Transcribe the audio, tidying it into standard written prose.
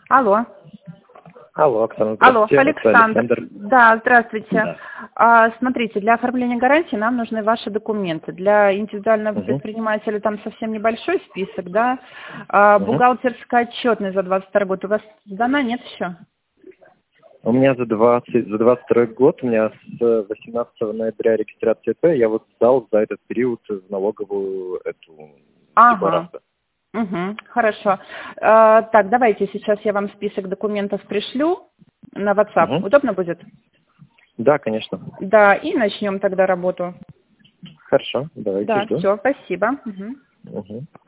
Алло. Алло, Оксана, Алло, здравствуйте. Александр. Да, здравствуйте. Да. Смотрите, для оформления гарантии нам нужны ваши документы. Для индивидуального Мгм. предпринимателя там совсем небольшой список, да. Мгм. Бухгалтерская отчетность за 22 год у вас сдана, нет еще? У меня за 22 год, у меня с 18 ноября регистрация ИП, я вот сдал за этот период в налоговую эту Ага. декларацию. Угу, хорошо. Так, давайте сейчас я вам список документов пришлю на WhatsApp. Мгм. Удобно будет? Да, конечно. Да, и начнем тогда работу. Хорошо, давайте Да, жду. все, спасибо. Мгм. Мгм.